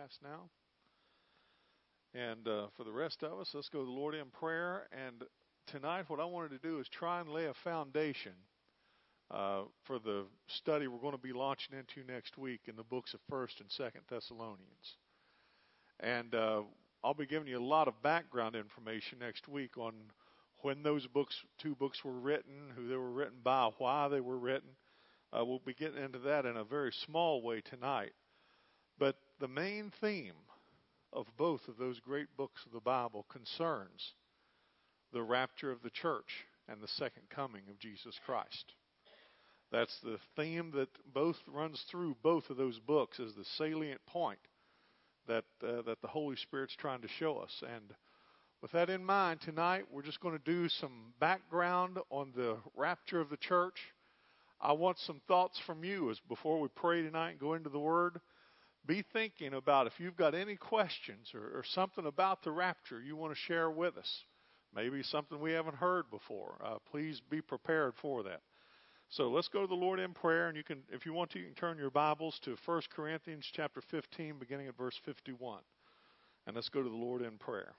past now. And for the rest of us, let's go to the Lord in prayer. And tonight what I wanted to do is try and lay a foundation for the study we're going to be launching into next week in the books of 1st and 2nd Thessalonians. And I'll be giving you a lot of background information next week on when those two books were written, who they were written by, why they were written. We'll be getting into that in a very small way tonight. But the main theme of both of those great books of the Bible concerns the rapture of the church and the second coming of Jesus Christ. That's the theme that both runs through both of those books as the salient point that the Holy Spirit's trying to show us. And with that in mind, tonight we're just going to do some background on the rapture of the church. I want some thoughts from you as before we pray tonight and go into the Word. Be thinking about if you've got any questions or something about the rapture you want to share with us. Maybe something we haven't heard before. Please be prepared for that. So let's go to the Lord in prayer, and you can, if you want to, you can turn your Bibles to 1 Corinthians chapter 15, beginning at verse 51. And let's go to the Lord in prayer.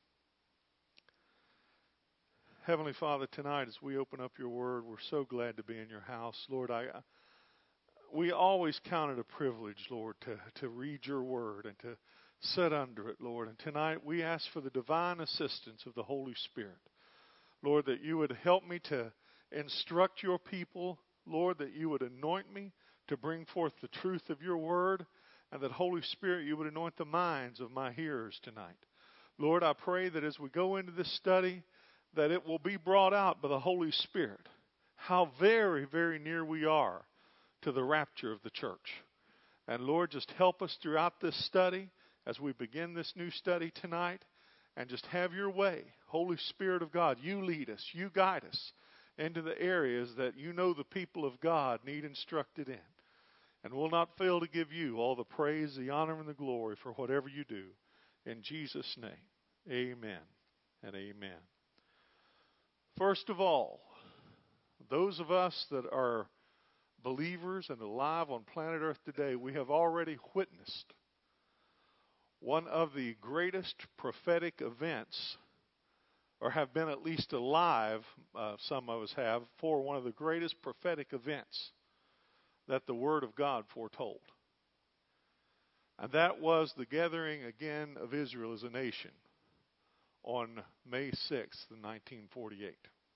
Heavenly Father, tonight as we open up your word, we're so glad to be in your house. Lord, we always count it a privilege, Lord, to read your word and to sit under it, Lord. And tonight we ask for the divine assistance of the Holy Spirit. Lord, that you would help me to instruct your people, Lord, that you would anoint me to bring forth the truth of your word, and that, Holy Spirit, you would anoint the minds of my hearers tonight. Lord, I pray that as we go into this study, that it will be brought out by the Holy Spirit how very, very near we are to the rapture of the church. And Lord, just help us throughout this study as we begin this new study tonight, and just have your way. Holy Spirit of God, you lead us, you guide us into the areas that you know the people of God need instructed in. And we'll not fail to give you all the praise, the honor, and the glory for whatever you do. In Jesus' name, amen and amen. First of all, those of us that are believers and alive on planet Earth today, we have already witnessed one of the greatest prophetic events, or have been at least alive, some of us have, for one of the greatest prophetic events that the Word of God foretold. And that was the gathering again of Israel as a nation on May 6th, 1948.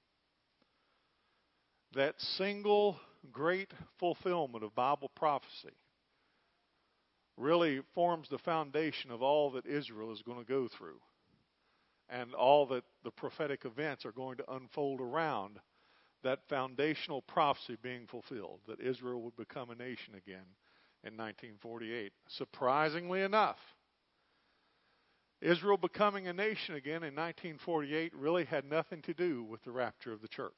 That single great fulfillment of Bible prophecy really forms the foundation of all that Israel is going to go through, and all that the prophetic events are going to unfold around that foundational prophecy being fulfilled, that Israel would become a nation again in 1948. Surprisingly enough, Israel becoming a nation again in 1948 really had nothing to do with the rapture of the church.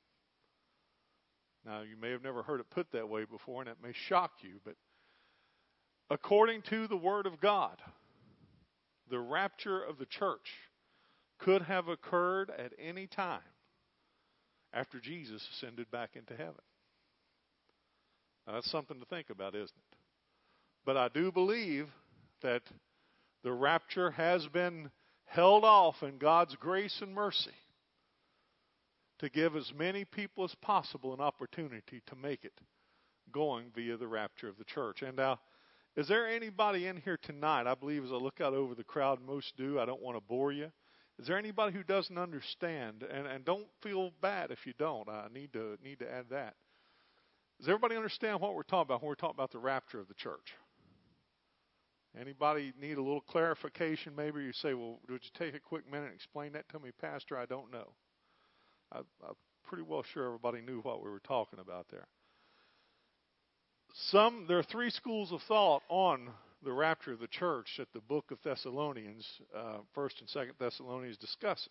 Now, you may have never heard it put that way before, and it may shock you, but according to the Word of God, the rapture of the church could have occurred at any time after Jesus ascended back into heaven. Now, that's something to think about, isn't it? But I do believe that the rapture has been held off in God's grace and mercy to give as many people as possible an opportunity to make it, going via the rapture of the church. And now, is there anybody in here tonight, I believe as I look out over the crowd, most do, I don't want to bore you. Is there anybody who doesn't understand? And don't feel bad if you don't. I need to add that. Does everybody understand what we're talking about when we're talking about the rapture of the church? Anybody need a little clarification? Maybe you say, well, would you take a quick minute and explain that to me, Pastor? I don't know. I'm pretty well sure everybody knew what we were talking about there. There are three schools of thought on the rapture of the church that the book of Thessalonians, 1st and 2nd Thessalonians, discusses.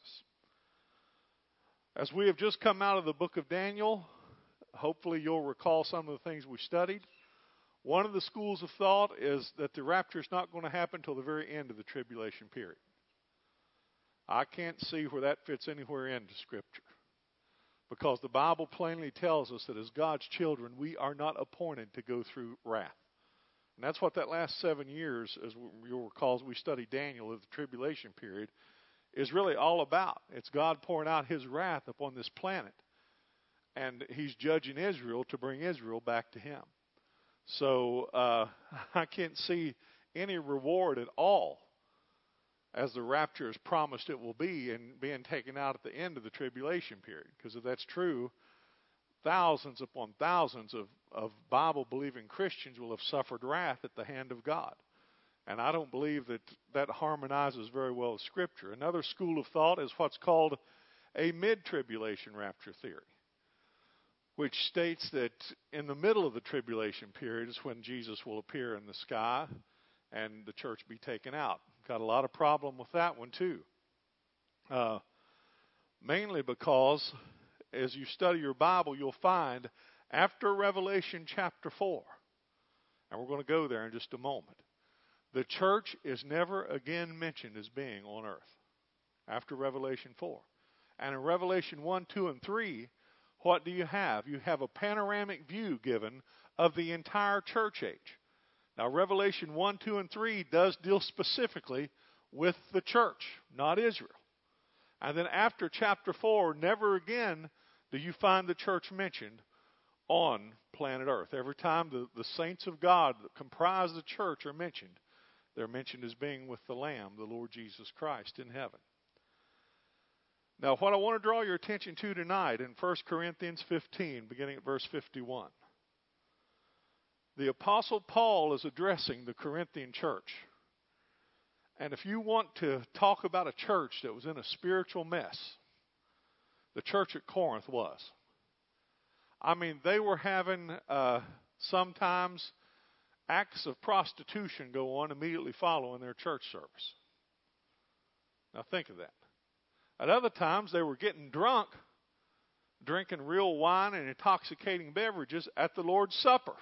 As we have just come out of the book of Daniel, hopefully you'll recall some of the things we studied. One of the schools of thought is that the rapture is not going to happen until the very end of the tribulation period. I can't see where that fits anywhere into Scripture, because the Bible plainly tells us that as God's children, we are not appointed to go through wrath. And that's what that last 7 years, as you'll recall, as we studied Daniel of the tribulation period, is really all about. It's God pouring out his wrath upon this planet. And he's judging Israel to bring Israel back to him. So I can't see any reward at all as the rapture is promised it will be and being taken out at the end of the tribulation period. Because if that's true, thousands upon thousands of Bible-believing Christians will have suffered wrath at the hand of God. And I don't believe that harmonizes very well with Scripture. Another school of thought is what's called a mid-tribulation rapture theory, which states that in the middle of the tribulation period is when Jesus will appear in the sky and the church be taken out. Got a lot of problem with that one too. Mainly because as you study your Bible, you'll find after Revelation chapter 4, and we're going to go there in just a moment, the church is never again mentioned as being on earth after Revelation 4. And in Revelation 1, 2, and 3, what do you have? You have a panoramic view given of the entire church age. Now, Revelation 1, 2, and 3 does deal specifically with the church, not Israel. And then after chapter 4, never again do you find the church mentioned on planet Earth. Every time the saints of God that comprise the church are mentioned, they're mentioned as being with the Lamb, the Lord Jesus Christ, in heaven. Now, what I want to draw your attention to tonight in 1 Corinthians 15, beginning at verse 51. The Apostle Paul is addressing the Corinthian church. And if you want to talk about a church that was in a spiritual mess, the church at Corinth was. I mean, they were having sometimes acts of prostitution go on immediately following their church service. Now think of that. At other times, they were getting drunk, drinking real wine and intoxicating beverages at the Lord's Supper.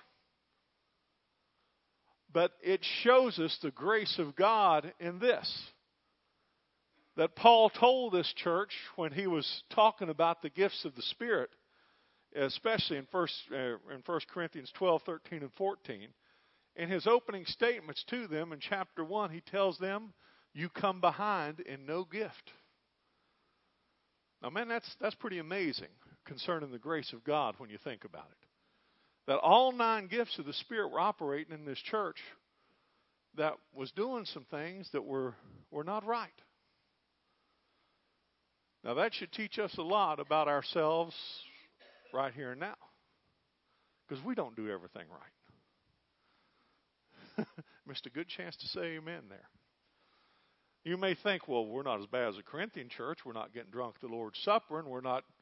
But it shows us the grace of God in this. That Paul told this church when he was talking about the gifts of the Spirit, especially in 1 Corinthians 12, 13, and 14, in his opening statements to them in chapter 1, he tells them, you come behind in no gift. Now, man, that's pretty amazing concerning the grace of God when you think about it. That all 9 gifts of the Spirit were operating in this church that was doing some things that were not right. Now, that should teach us a lot about ourselves right here and now. Because we don't do everything right. Missed a good chance to say amen there. You may think, well, we're not as bad as a Corinthian church. We're not getting drunk at the Lord's Supper, and we're not,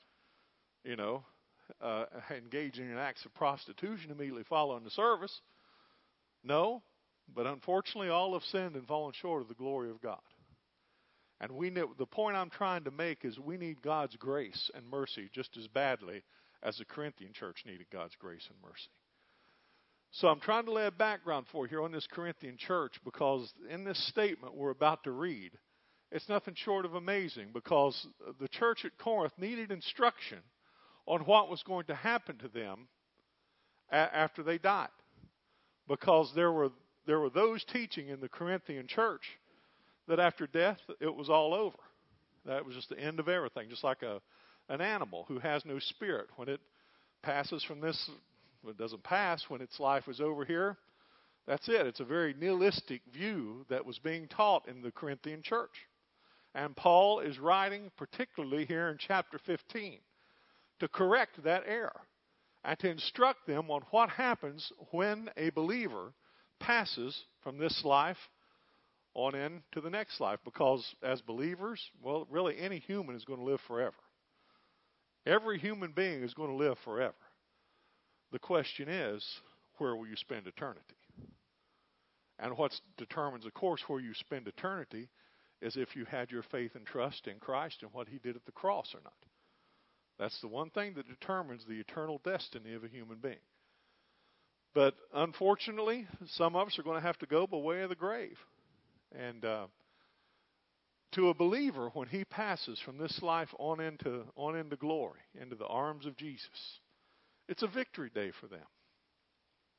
engaging in acts of prostitution immediately following the service. No, but unfortunately, all have sinned and fallen short of the glory of God. And the point I'm trying to make is we need God's grace and mercy just as badly as the Corinthian church needed God's grace and mercy. So I'm trying to lay a background for you here on this Corinthian church, because in this statement we're about to read, it's nothing short of amazing, because the church at Corinth needed instruction on what was going to happen to them after they died. Because there were those teaching in the Corinthian church that after death it was all over. That was just the end of everything, just like an animal who has no spirit. When it passes from this, it doesn't pass, when its life is over here, that's it. It's a very nihilistic view that was being taught in the Corinthian church. And Paul is writing particularly here in chapter 15 to correct that error and to instruct them on what happens when a believer passes from this life on into the next life. Because as believers, well, really any human is going to live forever. Every human being is going to live forever. The question is, where will you spend eternity? And what determines, of course, where you spend eternity is if you had your faith and trust in Christ and what He did at the cross or not. That's the one thing that determines the eternal destiny of a human being. But unfortunately, some of us are going to have to go by way of the grave. And to a believer, when he passes from this life on into glory, into the arms of Jesus, it's a victory day for them.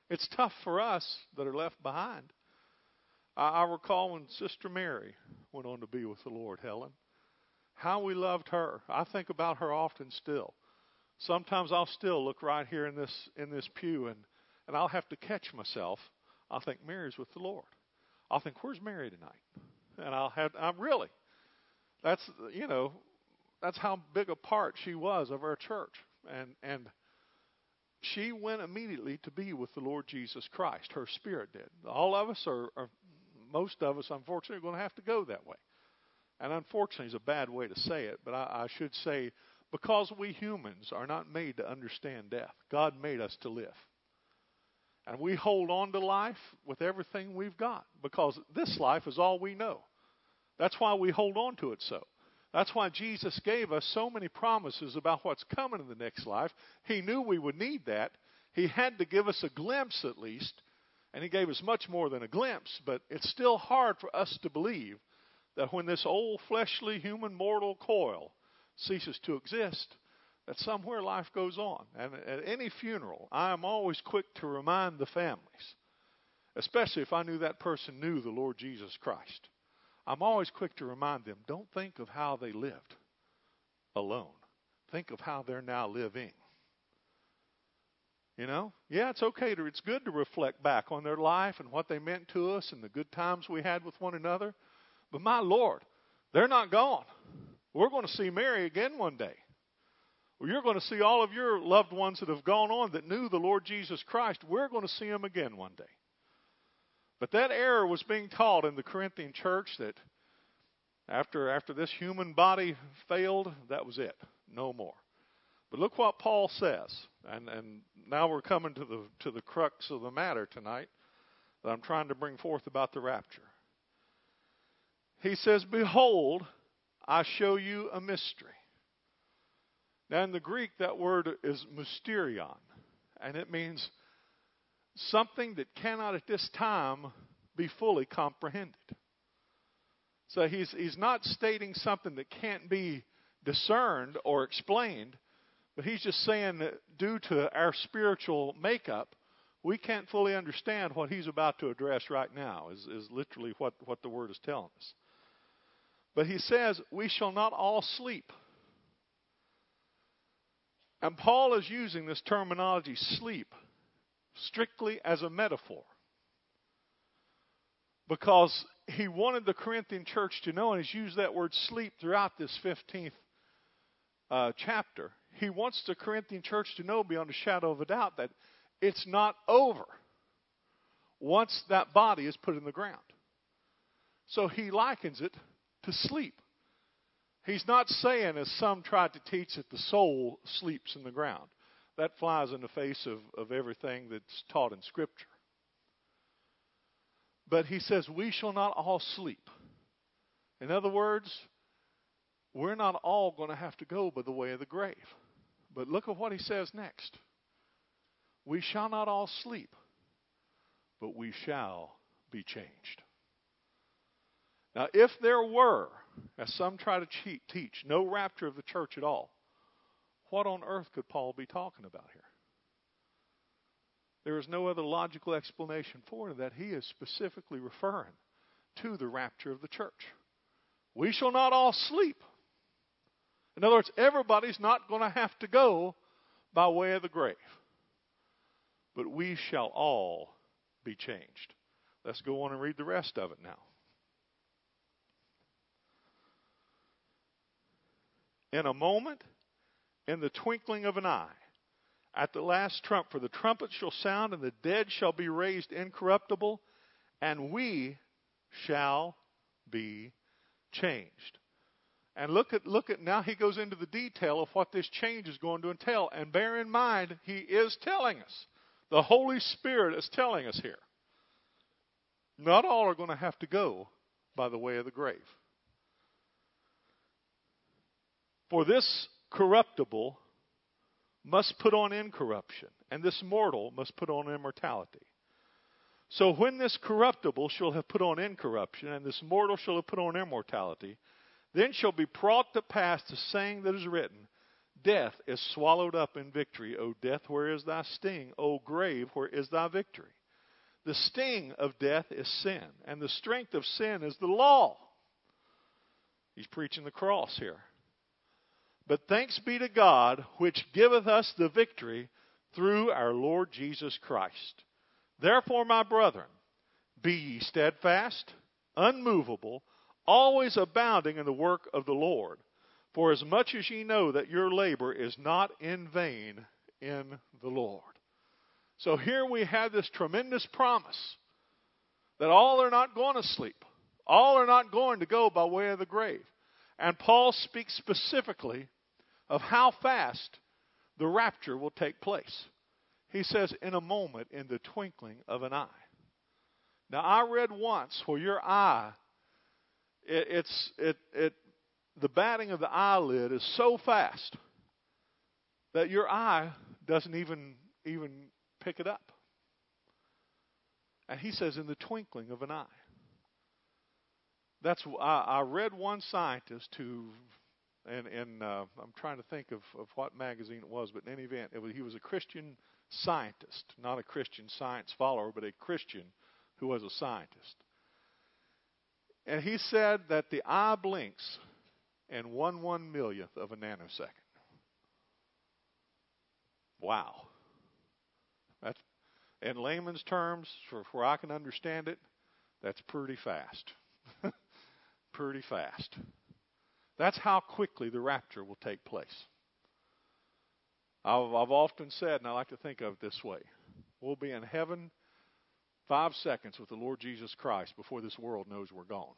It's tough for us that are left behind. I recall when Sister Mary went on to be with the Lord, Helen, how we loved her. I think about her often still. Sometimes I'll still look right here in this pew, and I'll have to catch myself. I'll think Mary's with the Lord. I'll think, where's Mary tonight? And I'm really. That's how big a part she was of our church. And she went immediately to be with the Lord Jesus Christ. Her spirit did. All of us most of us, unfortunately, are going to have to go that way. And unfortunately is a bad way to say it, but I should say, because we humans are not made to understand death. God made us to live. And we hold on to life with everything we've got, because this life is all we know. That's why we hold on to it so. That's why Jesus gave us so many promises about what's coming in the next life. He knew we would need that. He had to give us a glimpse at least. And He gave us much more than a glimpse. But it's still hard for us to believe that when this old fleshly human mortal coil ceases to exist, that somewhere life goes on. And at any funeral, I am always quick to remind the families, especially if I knew that person knew the Lord Jesus Christ. I'm always quick to remind them, don't think of how they lived alone. Think of how they're now living. Yeah, it's good to reflect back on their life and what they meant to us and the good times we had with one another. But my Lord, they're not gone. We're going to see Mary again one day. Well, you're going to see all of your loved ones that have gone on that knew the Lord Jesus Christ. We're going to see them again one day. But that error was being taught in the Corinthian church that after this human body failed, that was it. No more. But look what Paul says. And now we're coming to the crux of the matter tonight that I'm trying to bring forth about the rapture. He says, behold, I show you a mystery. Now in the Greek, that word is mysterion. And it means something that cannot at this time be fully comprehended. So he's not stating something that can't be discerned or explained, but he's just saying that due to our spiritual makeup, we can't fully understand what he's about to address right now, is literally what the word is telling us. But he says, we shall not all sleep. And Paul is using this terminology, sleep, strictly as a metaphor. Because he wanted the Corinthian church to know, and he's used that word sleep throughout this 15th chapter. He wants the Corinthian church to know beyond a shadow of a doubt that it's not over once that body is put in the ground. So he likens it to sleep. He's not saying, as some tried to teach, that the soul sleeps in the ground. That flies in the face of everything that's taught in Scripture. But he says, we shall not all sleep. In other words, we're not all going to have to go by the way of the grave. But look at what he says next. We shall not all sleep, but we shall be changed. Now, if there were, as some try to teach, no rapture of the church at all, what on earth could Paul be talking about here? There is no other logical explanation for it that he is specifically referring to the rapture of the church. We shall not all sleep. In other words, everybody's not going to have to go by way of the grave. But we shall all be changed. Let's go on and read the rest of it now. In a moment, in the twinkling of an eye, at the last trump, for the trumpet shall sound, and the dead shall be raised incorruptible, and we shall be changed. And look at now he goes into the detail of what this change is going to entail. And bear in mind, he is telling us. The Holy Spirit is telling us here. Not all are going to have to go by the way of the grave. For this corruptible must put on incorruption, and this mortal must put on immortality. So when this corruptible shall have put on incorruption, and this mortal shall have put on immortality, then shall be brought to pass the saying that is written, death is swallowed up in victory. O death, where is thy sting? O grave, where is thy victory? The sting of death is sin, and the strength of sin is the law. He's preaching the cross here. But thanks be to God, which giveth us the victory through our Lord Jesus Christ. Therefore, my brethren, be ye steadfast, unmovable, always abounding in the work of the Lord. For as much as ye know that your labor is not in vain in the Lord. So here we have this tremendous promise that all are not going to sleep. All are not going to go by way of the grave. And Paul speaks specifically of how fast the rapture will take place. He says, in a moment, in the twinkling of an eye. Now, I read once where your eye, the batting of the eyelid is so fast that your eye doesn't even pick it up. And he says, in the twinkling of an eye. I read one scientist who, and I'm trying to think of what magazine it was, but in any event, he was a Christian scientist, not a Christian Science follower, but a Christian who was a scientist. And he said that the eye blinks in 1/1,000,000th of a nanosecond. Wow. That's, in layman's terms, for where I can understand it, that's pretty fast. Pretty fast. That's how quickly the rapture will take place. I've often said, and I like to think of it this way, we'll be in heaven 5 seconds with the Lord Jesus Christ before this world knows we're gone.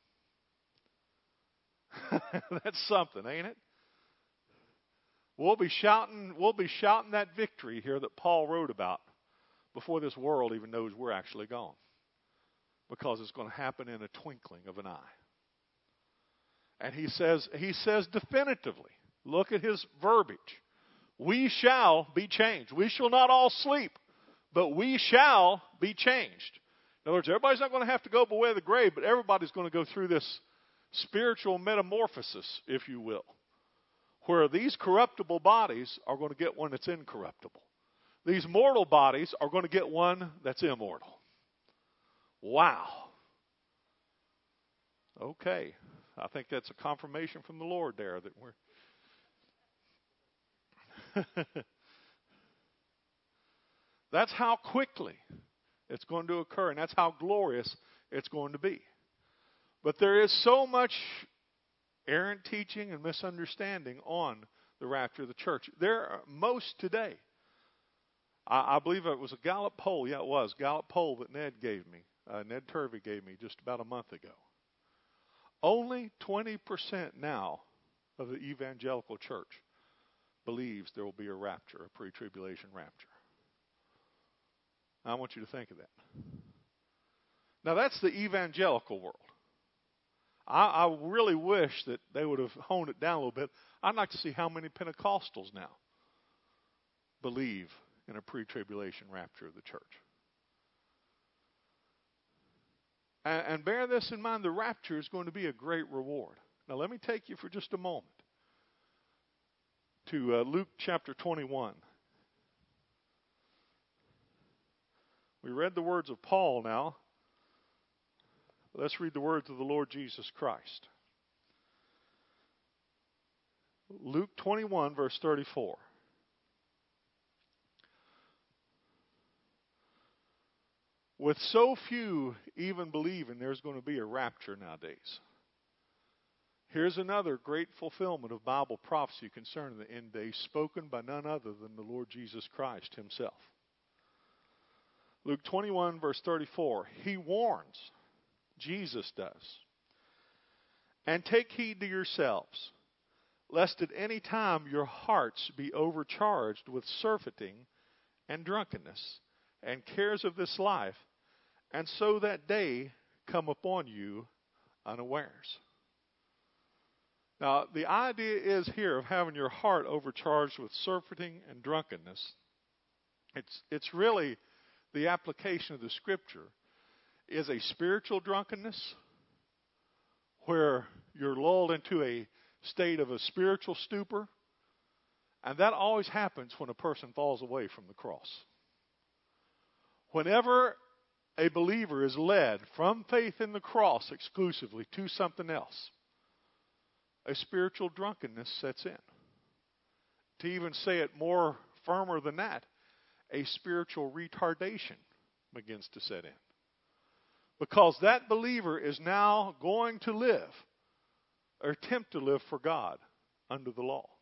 That's something, ain't it? We'll be shouting that victory here that Paul wrote about before this world even knows we're actually gone. Because it's going to happen in a twinkling of an eye. And he says definitively, look at his verbiage. We shall be changed. We shall not all sleep, but we shall be changed. In other words, everybody's not going to have to go by way of the grave, but everybody's going to go through this spiritual metamorphosis, if you will, where these corruptible bodies are going to get one that's incorruptible. These mortal bodies are going to get one that's immortal. Wow. Okay. I think that's a confirmation from the Lord there that we're... That's how quickly it's going to occur, and that's how glorious it's going to be. But there is so much errant teaching and misunderstanding on the rapture of the church. There are most today. I believe it was a Gallup poll. Yeah, it was. Gallup poll that Ned gave me. Ned Turvey gave me just about a month ago. Only 20% now of the evangelical church believes there will be a rapture, a pre-tribulation rapture. I want you to think of that. Now, that's the evangelical world. I really wish that they would have honed it down a little bit. I'd like to see how many Pentecostals now believe in a pre-tribulation rapture of the church. And bear this in mind, the rapture is going to be a great reward. Now let me take you for just a moment to Luke chapter 21. We read the words of Paul now. Let's read the words of the Lord Jesus Christ. Luke 21, verse 34. With so few even believing there's going to be a rapture nowadays. Here's another great fulfillment of Bible prophecy concerning the end days, spoken by none other than the Lord Jesus Christ himself. Luke 21, verse 34. He warns, Jesus does, and take heed to yourselves, lest at any time your hearts be overcharged with surfeiting and drunkenness and cares of this life, and so that day come upon you unawares. Now, the idea is here of having your heart overcharged with surfeiting and drunkenness. It's really the application of the Scripture is a spiritual drunkenness where you're lulled into a state of a spiritual stupor, And that always happens when a person falls away from the cross. Whenever a believer is led from faith in the cross exclusively to something else, a spiritual drunkenness sets in. To even say it more firmer than that, a spiritual retardation begins to set in. Because that believer is now going to live or attempt to live for God under the law.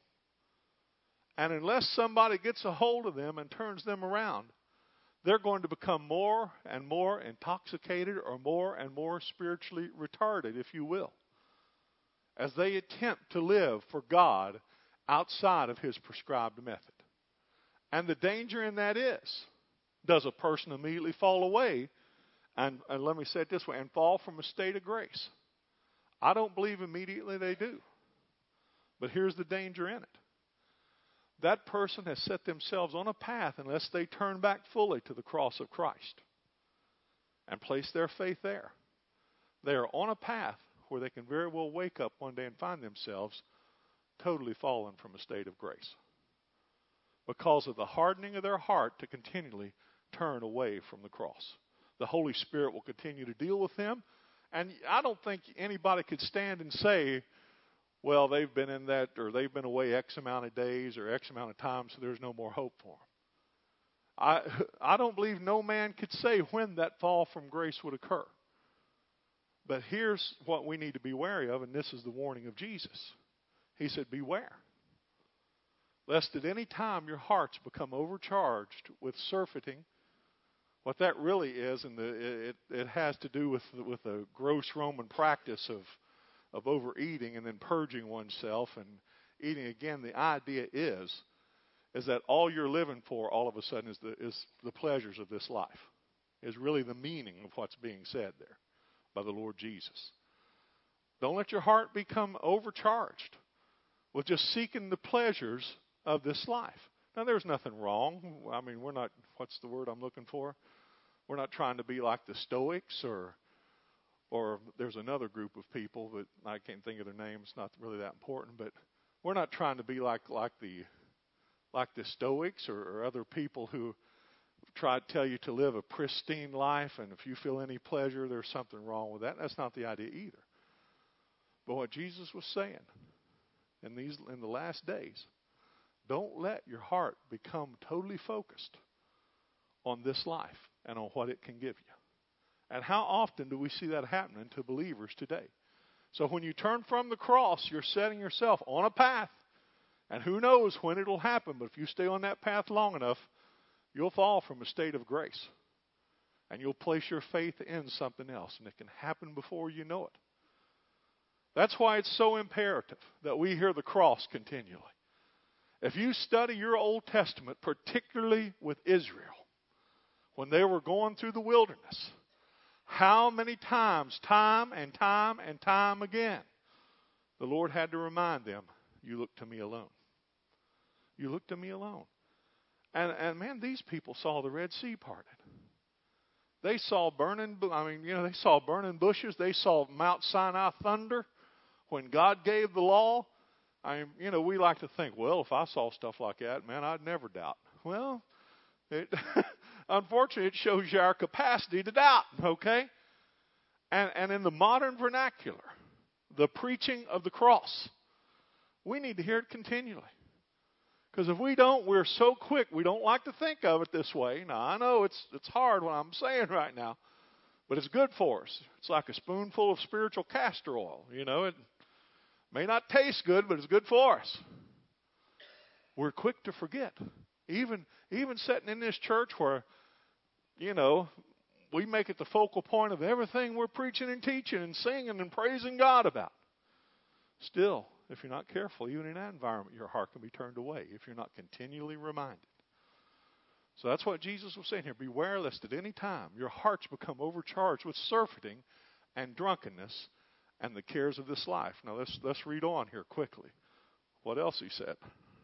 And unless somebody gets a hold of them and turns them around, they're going to become more and more intoxicated or more and more spiritually retarded, if you will, as they attempt to live for God outside of His prescribed method. And the danger in that is, does a person immediately fall away, and let me say it this way, and fall from a state of grace? I don't believe immediately they do. But here's the danger in it. That person has set themselves on a path unless they turn back fully to the cross of Christ and place their faith there. They are on a path where they can very well wake up one day and find themselves totally fallen from a state of grace because of the hardening of their heart to continually turn away from the cross. The Holy Spirit will continue to deal with them, and I don't think anybody could stand and say, well, they've been in that, or they've been away X amount of days or X amount of time, so there's no more hope for them. I don't believe no man could say when that fall from grace would occur. But here's what we need to be wary of, and this is the warning of Jesus. He said, beware, lest at any time your hearts become overcharged with surfeiting. What that really is, and it has to do with a gross Roman practice of overeating and then purging oneself and eating again. The idea is that all you're living for all of a sudden is the pleasures of this life, is really the meaning of what's being said there by the Lord Jesus. Don't let your heart become overcharged with just seeking the pleasures of this life. Now, there's nothing wrong. I mean, we're not, what's the word I'm looking for? We're not trying to be like the Stoics or there's another group of people that I can't think of their names. It's not really that important, but we're not trying to be like the Stoics or other people who try to tell you to live a pristine life, and if you feel any pleasure, there's something wrong with that. That's not the idea either. But what Jesus was saying in the last days, don't let your heart become totally focused on this life and on what it can give you. And how often do we see that happening to believers today? So when you turn from the cross, you're setting yourself on a path. And who knows when it'll happen, but if you stay on that path long enough, you'll fall from a state of grace. And you'll place your faith in something else, and it can happen before you know it. That's why it's so imperative that we hear the cross continually. If you study your Old Testament, particularly with Israel, when they were going through the wilderness, how many times, time and time and time again, the Lord had to remind them, you look to me alone. You look to me alone. And man, these people saw the Red Sea parted. They saw burning bushes. They saw Mount Sinai thunder when God gave the law. We like to think, well, if I saw stuff like that, man, I'd never doubt. Well, unfortunately, it shows you our capacity to doubt, okay? And in the modern vernacular, the preaching of the cross, we need to hear it continually. Because if we don't, we're so quick. We don't like to think of it this way. Now, I know it's hard what I'm saying right now, but it's good for us. It's like a spoonful of spiritual castor oil. It may not taste good, but it's good for us. We're quick to forget. Even sitting in this church where, we make it the focal point of everything we're preaching and teaching and singing and praising God about. Still, if you're not careful, even in that environment, your heart can be turned away if you're not continually reminded. So that's what Jesus was saying here. Beware lest at any time your hearts become overcharged with surfeiting and drunkenness and the cares of this life. Now let's read on here quickly. What else he said?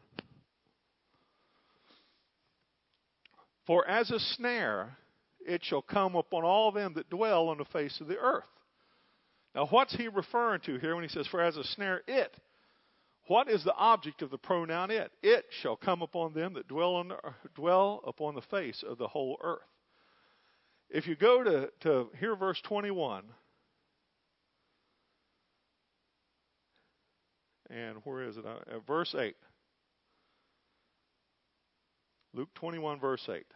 For as a snare it shall come upon all them that dwell on the face of the earth. Now what's he referring to here when he says, for as a snare it? What is the object of the pronoun it? It shall come upon them that dwell upon the face of the whole earth. If you go to here, verse 21, and where is it? Verse 8. Luke 21, verse 8.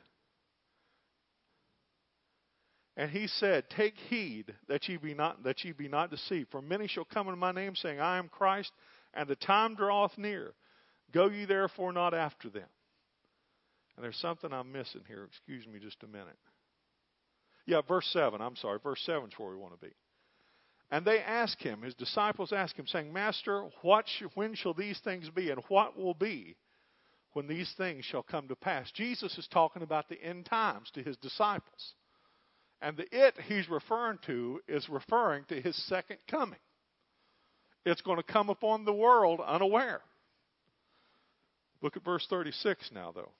And he said, take heed that ye be not deceived. For many shall come in my name, saying, I am Christ, and the time draweth near. Go ye therefore not after them. And there's something I'm missing here. Excuse me just a minute. Yeah, verse 7. I'm sorry. Verse 7 is where we want to be. And they ask him, his disciples ask him, saying, Master, when shall these things be? And what will be when these things shall come to pass? Jesus is talking about the end times to his disciples. And the it he's referring to is referring to his second coming. It's going to come upon the world unaware. Look at verse 36 now, though.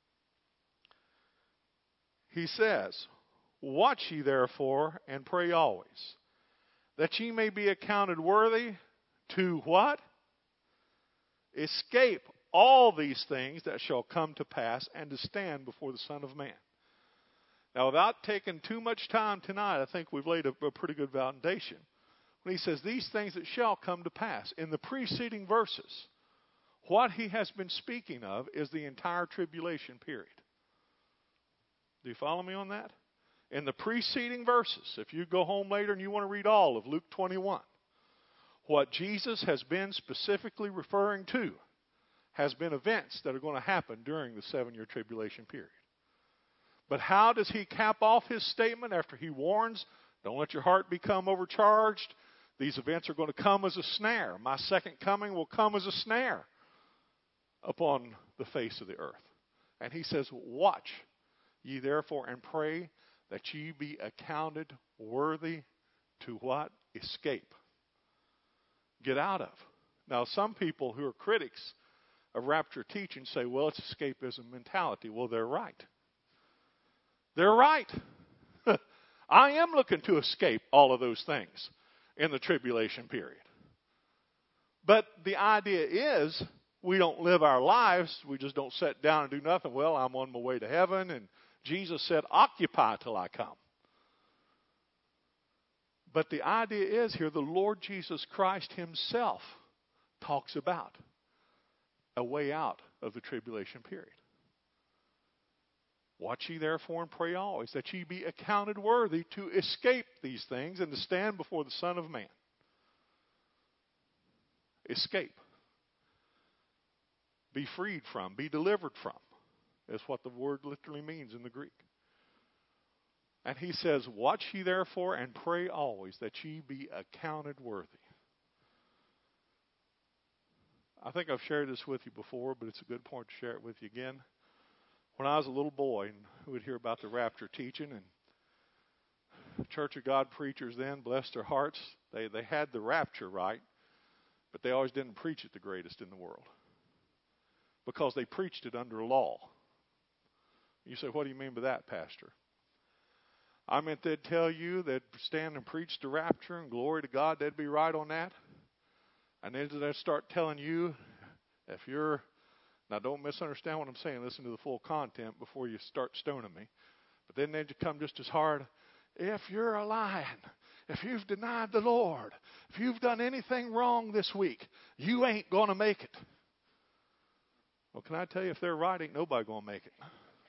He says, watch ye therefore and pray always, that ye may be accounted worthy to what? Escape all these things that shall come to pass, and to stand before the Son of Man. Now, without taking too much time tonight, I think we've laid a pretty good foundation. When he says, these things that shall come to pass, in the preceding verses, what he has been speaking of is the entire tribulation period. Do you follow me on that? In the preceding verses, if you go home later and you want to read all of Luke 21, what Jesus has been specifically referring to has been events that are going to happen during the 7-year tribulation period. But how does he cap off his statement after he warns, don't let your heart become overcharged? These events are going to come as a snare. My second coming will come as a snare upon the face of the earth. And he says, watch ye therefore and pray that ye be accounted worthy to what? Escape. Get out of. Now, some people who are critics of rapture teaching say, well, it's escapism mentality. Well, they're right. They're right. I am looking to escape all of those things in the tribulation period. But the idea is we don't live our lives. We just don't sit down and do nothing. Well, I'm on my way to heaven, and Jesus said, occupy till I come. But the idea is here, the Lord Jesus Christ himself talks about a way out of the tribulation period. Watch ye therefore and pray always, that ye be accounted worthy to escape these things and to stand before the Son of Man. Escape. Be freed from, be delivered from, is what the word literally means in the Greek. And he says, watch ye therefore and pray always, that ye be accounted worthy. I think I've shared this with you before, but it's a good point to share it with you again. When I was a little boy, and we would hear about the rapture teaching, and Church of God preachers then, bless their hearts, they had the rapture right, but they always didn't preach it the greatest in the world, because they preached it under law. You say, what do you mean by that, Pastor? I meant they'd tell you, they'd stand and preach the rapture, and glory to God, they'd be right on that. And then they'd start telling you, if you're, now don't misunderstand what I'm saying, listen to the full content before you start stoning me. But then they'd come just as hard, if you're a lying, if you've denied the Lord, if you've done anything wrong this week, you ain't going to make it. Well, can I tell you, if they're right, ain't nobody going to make it.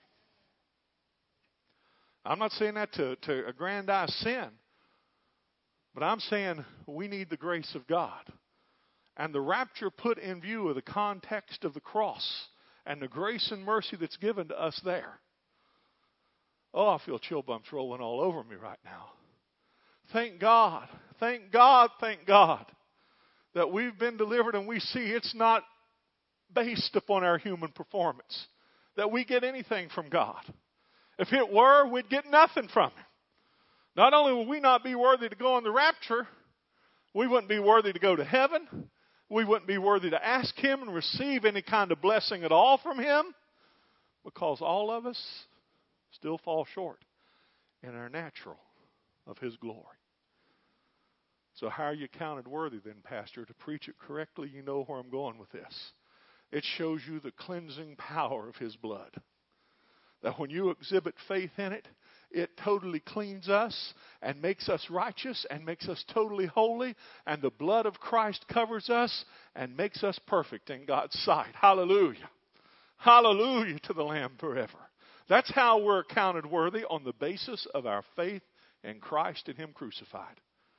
I'm not saying that to aggrandize sin, but I'm saying we need the grace of God. And the rapture put in view of the context of the cross and the grace and mercy that's given to us there. Oh, I feel chill bumps rolling all over me right now. Thank God, thank God, thank God that we've been delivered, and we see it's not based upon our human performance, that we get anything from God. If it were, we'd get nothing from Him. Not only would we not be worthy to go on the rapture, we wouldn't be worthy to go to heaven. We wouldn't be worthy to ask Him and receive any kind of blessing at all from Him, because all of us still fall short in our natural of His glory. So how are you counted worthy then, Pastor? To preach it correctly, you know where I'm going with this. It shows you the cleansing power of His blood. That when you exhibit faith in it, it totally cleans us and makes us righteous and makes us totally holy. And the blood of Christ covers us and makes us perfect in God's sight. Hallelujah. Hallelujah to the Lamb forever. That's how we're counted worthy, on the basis of our faith in Christ and Him crucified.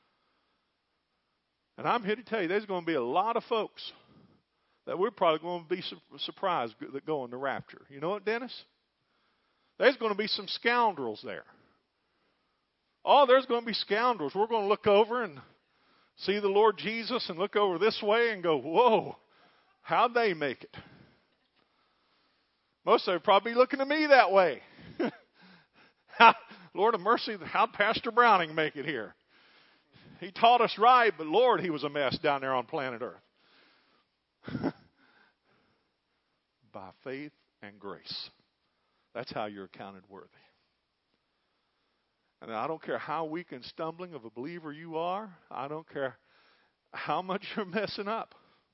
And I'm here to tell you, there's going to be a lot of folks that we're probably going to be surprised that go in the rapture. You know what, Dennis? There's going to be some scoundrels there. Oh, there's going to be scoundrels. We're going to look over and see the Lord Jesus and look over this way and go, whoa, how'd they make it? Most of them probably looking at me that way. Lord of mercy, how'd Pastor Browning make it here? He taught us right, but Lord, he was a mess down there on planet Earth. By faith and grace. That's how you're accounted worthy. And I don't care how weak and stumbling of a believer you are. I don't care how much you're messing up.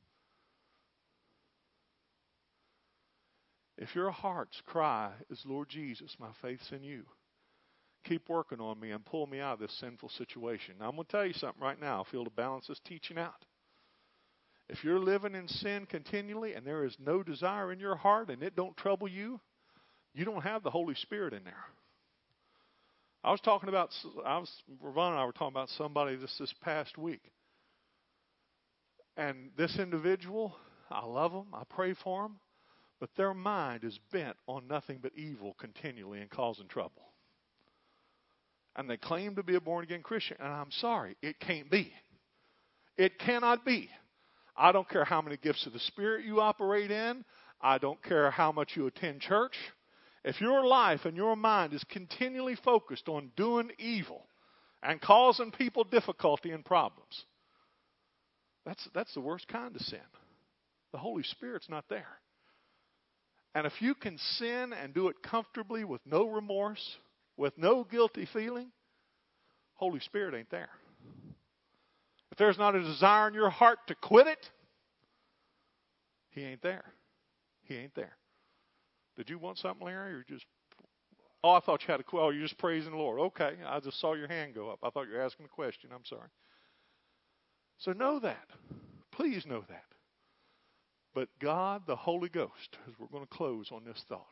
If your heart's cry is, Lord Jesus, my faith's in you. Keep working on me and pull me out of this sinful situation. Now, I'm going to tell you something right now. I feel to balance this teaching out. If you're living in sin continually and there is no desire in your heart and it don't trouble you, you don't have the Holy Spirit in there. Ravon and I were talking about somebody this past week. And this individual, I love them, I pray for them, but their mind is bent on nothing but evil continually and causing trouble. And they claim to be a born-again Christian, and I'm sorry, it can't be. It cannot be. I don't care how many gifts of the Spirit you operate in. I don't care how much you attend church. If your life and your mind is continually focused on doing evil and causing people difficulty and problems, that's the worst kind of sin. The Holy Spirit's not there. And if you can sin and do it comfortably with no remorse, with no guilty feeling, Holy Spirit ain't there. If there's not a desire in your heart to quit it, He ain't there. He ain't there. Did you want something, Larry, or just... Oh, I thought you had a... Oh, you're just praising the Lord. Okay, I just saw your hand go up. I thought you were asking a question. I'm sorry. So know that. Please know that. But God, the Holy Ghost, as we're going to close on this thought,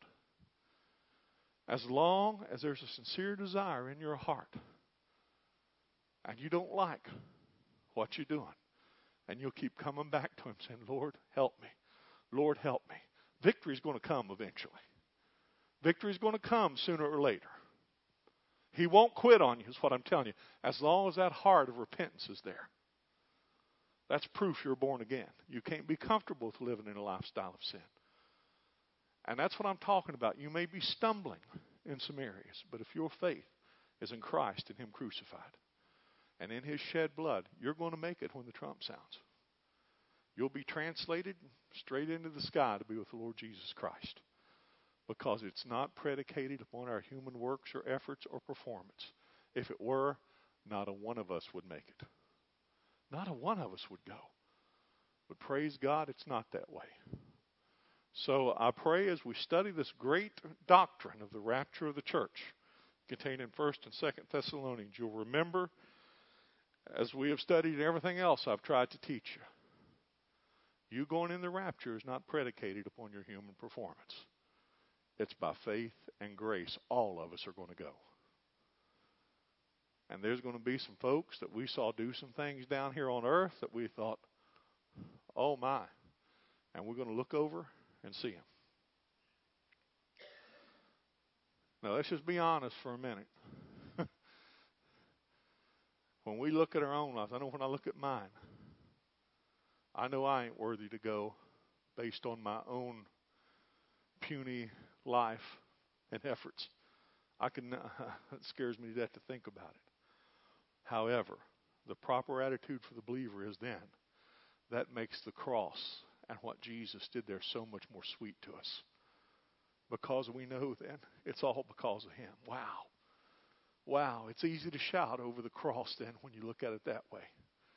as long as there's a sincere desire in your heart and you don't like what you're doing, and you'll keep coming back to Him saying, Lord, help me. Lord, help me. Victory is going to come eventually. Victory is going to come sooner or later. He won't quit on you, is what I'm telling you, as long as that heart of repentance is there. That's proof you're born again. You can't be comfortable with living in a lifestyle of sin. And that's what I'm talking about. You may be stumbling in some areas, but if your faith is in Christ and Him crucified and in His shed blood, you're going to make it when the trump sounds. You'll be translated straight into the sky to be with the Lord Jesus Christ, because it's not predicated upon our human works or efforts or performance. If it were, not a one of us would make it. Not a one of us would go. But praise God, it's not that way. So I pray as we study this great doctrine of the rapture of the church contained in 1 and 2 Thessalonians, you'll remember, as we have studied everything else I've tried to teach you, you going in the rapture is not predicated upon your human performance. It's by faith and grace. All of us are going to go. And there's going to be some folks that we saw do some things down here on earth that we thought, oh my. And we're going to look over and see them. Now let's just be honest for a minute. When we look at our own lives, I know when I look at mine, I know I ain't worthy to go based on my own puny life and efforts. It scares me to death to think about it. However, the proper attitude for the believer is then, that makes the cross and what Jesus did there so much more sweet to us. Because we know then it's all because of Him. Wow. Wow. It's easy to shout over the cross then when you look at it that way.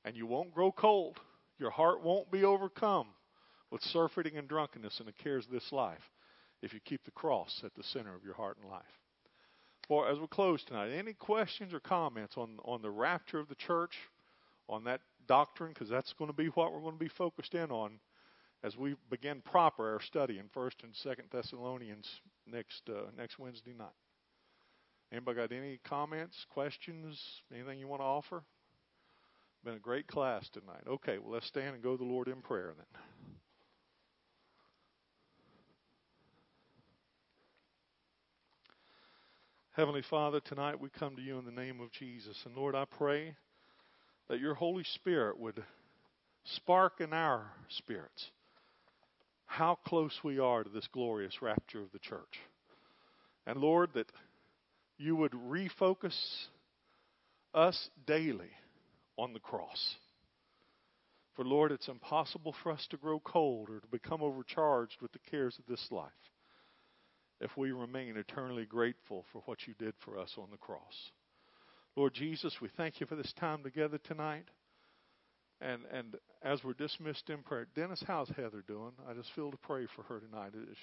And you won't grow cold. Your heart won't be overcome with surfeiting and drunkenness and the cares of this life if you keep the cross at the center of your heart and life. For as we close tonight, any questions or comments on the rapture of the church, on that doctrine, because that's going to be what we're going to be focused in on as we begin proper our study in 1st and 2nd Thessalonians next Wednesday night. Anybody got any comments, questions, anything you want to offer? Been a great class tonight. Okay, well, let's stand and go to the Lord in prayer then. Heavenly Father, tonight we come to you in the name of Jesus. And Lord, I pray that your Holy Spirit would spark in our spirits how close we are to this glorious rapture of the church. And Lord, that you would refocus us daily on the cross. For Lord, it's impossible for us to grow cold or to become overcharged with the cares of this life if we remain eternally grateful for what you did for us on the cross. Lord Jesus, we thank you for this time together tonight. And as we're dismissed in prayer, Dennis, how's Heather doing? I just feel to pray for her tonight. Is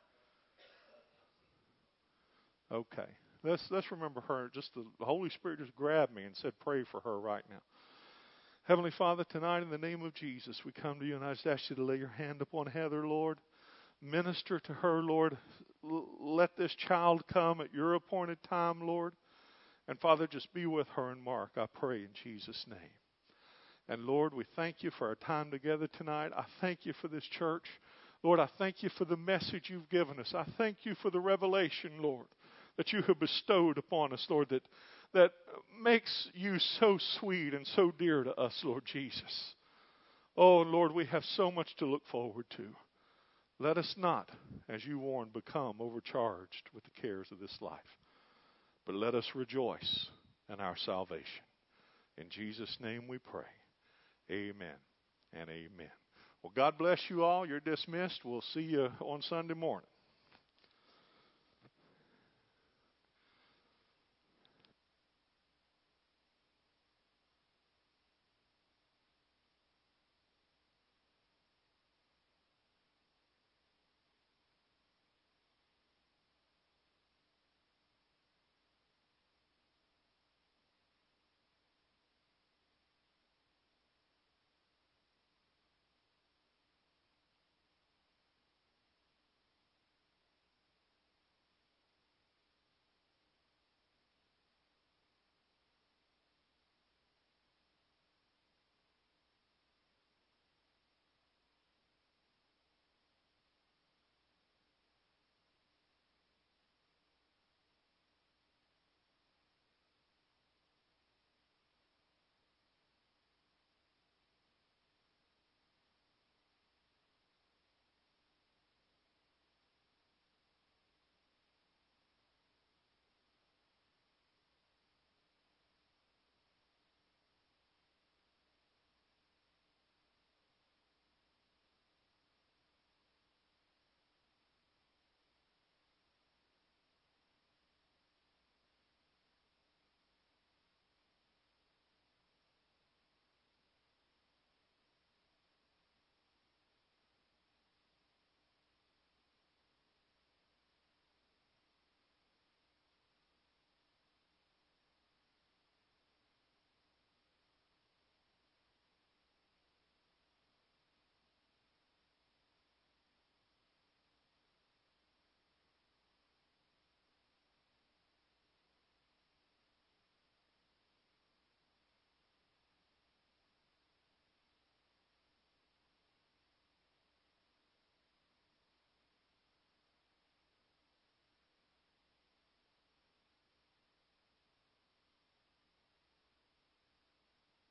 she? Okay. Let's remember her. Just the Holy Spirit just grabbed me and said, pray for her right now. Heavenly Father, tonight in the name of Jesus, we come to you and I just ask you to lay your hand upon Heather, Lord. Minister to her, Lord. Let this child come at your appointed time, Lord. And Father, just be with her and Mark, I pray in Jesus' name. And Lord, we thank you for our time together tonight. I thank you for this church. Lord, I thank you for the message you've given us. I thank you for the revelation, Lord, that you have bestowed upon us, Lord, that makes you so sweet and so dear to us, Lord Jesus. Oh, Lord, we have so much to look forward to. Let us not, as you warned, become overcharged with the cares of this life, but let us rejoice in our salvation. In Jesus' name we pray. Amen and amen. Well, God bless you all. You're dismissed. We'll see you on Sunday morning.